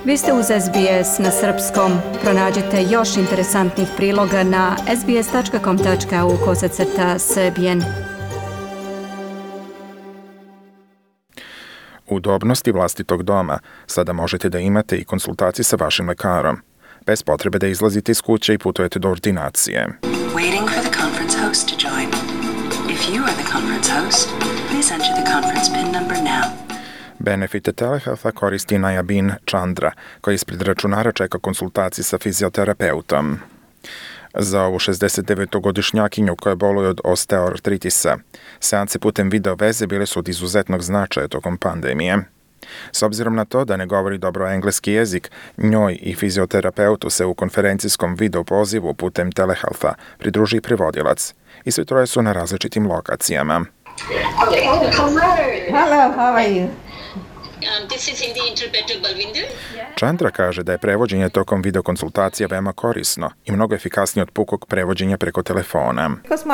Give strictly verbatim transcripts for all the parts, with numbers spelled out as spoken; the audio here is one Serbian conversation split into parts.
Vi ste uz S B S na srpskom. Pronađite još interesantnih priloga na sbs.com.au kosacrta srbijen. Udobnosti vlastitog doma sada možete da imate i konsultacije sa vašim lekarom, bez potrebe da izlazite iz kuće i putujete do ordinacije. Waiting for the conference host to join. If you are the conference host, please enter the conference pin number now. Benefite telehealtha koristi Nayabin Chandra, koji ispred računara čeka konsultacije sa fizioterapeutom. Za ovu šezdesetdevetogodišnjakinju koja boluje od osteoartritisa, seanse putem video veze bile su od izuzetnog značaja tokom pandemije. S obzirom na to da ne govori dobro engleski jezik, njoj i fizioterapeutu se u konferencijskom video pozivu putem telehealtha pridruži i prevodilac. I svi troje su na različitim lokacijama. Hello, how are you? Um, this is Hindi interpreter Balvinder. Chandra kaže da je prevođenje tokom videokonsultacija veoma korisno i mnogo efikasnije od pukog prevođenja preko telefona.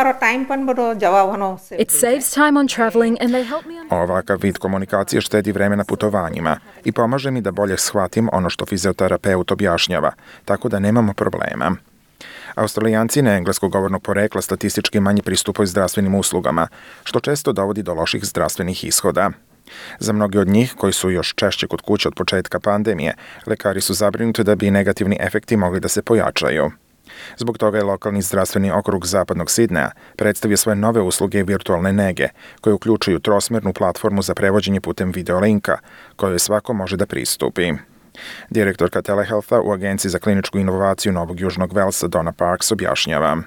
It saves time on traveling and they help me on... Ovakav vid komunikacije štedi vreme na putovanjima i pomaže mi da bolje shvatim ono što fizioterapeut objašnjava, tako da nemamo problema. Australijanci na engleskog govornog porekla statistički manje pristupaju zdravstvenim uslugama, što često dovodi do loših zdravstvenih ishoda. Za mnogi od njih, koji su još češće kod kuće od početka pandemije, lekari su zabrinuti da bi negativni efekti mogli da se pojačaju. Zbog toga je lokalni zdravstveni okrug zapadnog Sidneja predstavio svoje nove usluge virtualne nege, koje uključuju trosmernu platformu za prevođenje putem videolinka, kojoj svako može da pristupi. Direktorka telehealtha u Agenciji za kliničku inovaciju Novog Južnog Velsa Donna Parks objašnjava.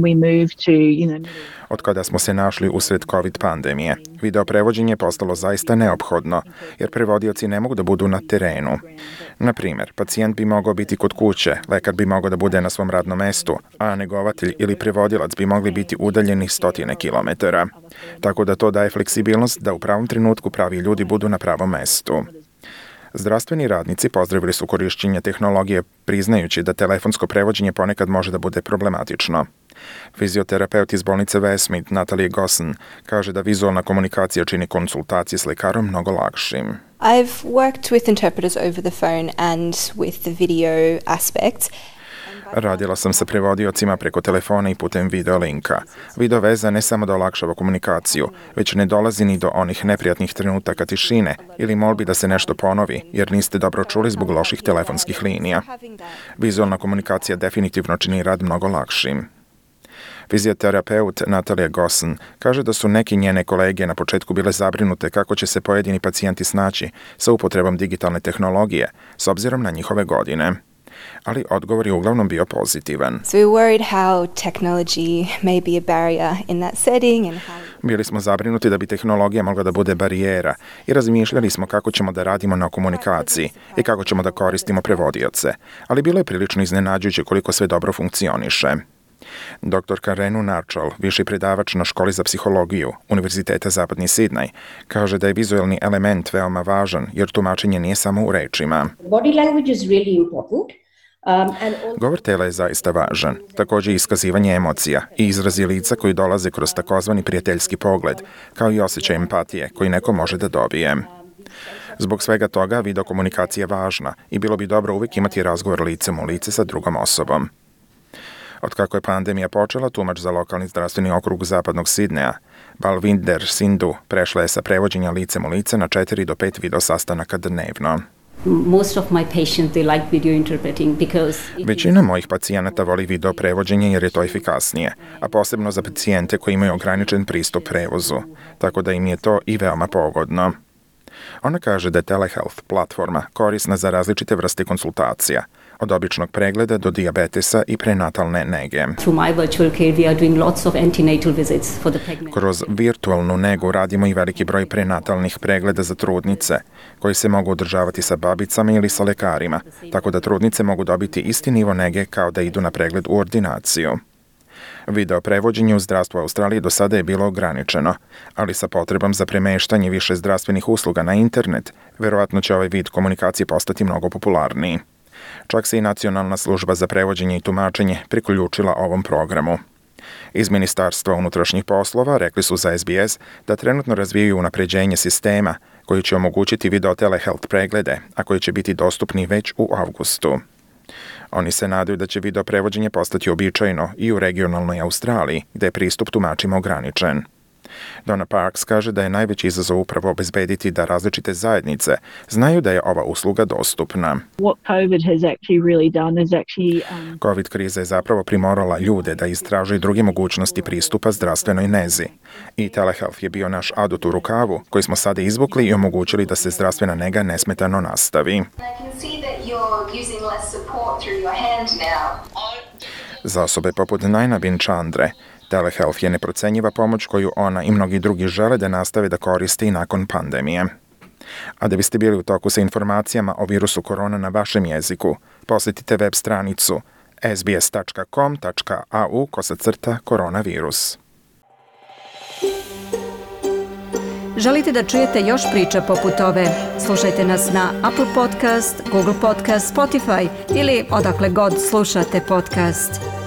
Od kada smo se našli usred COVID pandemije, video prevođenje je postalo zaista neophodno, jer prevodioci ne mogu da budu na terenu. Na primjer, pacijent bi mogao biti kod kuće, lekar bi mogao da bude na svom radnom mestu, a negovatelj ili prevodilac bi mogli biti udaljeni stotine kilometara. Tako da to daje fleksibilnost da u pravom trenutku pravi ljudi budu na pravom mestu. Zdravstveni radnici pozdravili su korišćenje tehnologije, priznajući da telefonsko prevođenje ponekad može da bude problematično. Fizioterapeut iz bolnice Westmead Natalie Gosson kaže da vizualna komunikacija čini konsultacije s lekarom mnogo lakšim. I've worked with interpreters over the phone and with the video aspect. Radila sam sa prevodiocima preko telefona i putem video linka. Video veza ne samo da olakšava komunikaciju, već ne dolazi ni do onih neprijatnih trenutaka tišine ili molbi da se nešto ponovi, jer niste dobro čuli zbog loših telefonskih linija. Vizualna komunikacija definitivno čini rad mnogo lakšim. Fizioterapeut Natalie Gosson kaže da su neki njene kolege na početku bile zabrinute kako će se pojedini pacijenti snaći sa upotrebom digitalne tehnologije, s obzirom na njihove godine. Ali odgovor je uglavnom bio pozitivan. So we were worried how technology may be a barrier in that setting and how... Bili smo zabrinuti da bi tehnologija mogla da bude barijera i razmišljali smo kako ćemo da radimo na komunikaciji i kako ćemo da koristimo prevodioce, ali bilo je prilično iznenađujuće koliko sve dobro funkcioniše. Doktorka Renu Narčal, viši predavač na školi za psihologiju Univerziteta Zapadni Sidnej, kaže da je vizualni element veoma važan jer tumačenje nije samo u rečima. Body language is really important. Um, and also... Govor tela je zaista važan, također i iskazivanje emocija i izrazi lica koji dolaze kroz takozvani prijateljski pogled, kao i osjećaj empatije koji neko može da dobije. Zbog svega toga videokomunikacija je važna i bilo bi dobro uvijek imati razgovor licem u lice sa drugom osobom. Od kako je pandemija počela, tumač za lokalni zdravstveni okrug zapadnog Sidneja, Balvinder Sindhu, prešla je sa prevođenja licem u lice na četiri do pet video sastanaka dnevno. Most of my patients, they like video interpreting because... Većina mojih pacijenata voli video prevođenje jer je to efikasnije, a posebno za pacijente koji imaju ograničen pristup prevozu, tako da im je to i veoma pogodno. Ona kaže da je telehealth platforma korisna za različite vrste konsultacija, od običnog pregleda do dijabetesa i prenatalne nege. Kroz virtualnu negu radimo i veliki broj prenatalnih pregleda za trudnice, koji se mogu održavati sa babicama ili sa lekarima, tako da trudnice mogu dobiti isti nivo nege kao da idu na pregled u ordinaciju. Video prevođenje u zdravstvu Australije do sada je bilo ograničeno, ali sa potrebom za premeštanje više zdravstvenih usluga na internet, verovatno će ovaj vid komunikacije postati mnogo popularniji. Čak se i Nacionalna služba za prevođenje i tumačenje priključila ovom programu. Iz Ministarstva unutrašnjih poslova rekli su za S B S da trenutno razvijaju unapređenje sistema koji će omogućiti video telehealth preglede, a koji će biti dostupni već u avgustu. Oni se nadaju da će video prevođenje postati uobičajeno i u regionalnoj Australiji, gde je pristup tumačima ograničen. Donna Parks kaže da je najveći izazov upravo obezbediti da različite zajednice znaju da je ova usluga dostupna. COVID kriza je zapravo primorala ljude da istražuju druge mogućnosti pristupa zdravstvenoj nezi. I telehealth je bio naš adut u rukavu koji smo sada izvukli i omogućili da se zdravstvena nega nesmetano nastavi. Za osobe poput Najnabin Chandre, telehealth je neprocenjiva pomoć koju ona i mnogi drugi žele da nastave da koriste i nakon pandemije. A da biste bili u toku sa informacijama o virusu korona na vašem jeziku, posjetite web stranicu s b s tačka com tačka a u kosacrta koronavirus. Želite da čujete još priča poput ove? Slušajte nas na Apple Podcast, Google Podcast, Spotify ili odakle god slušate podcast.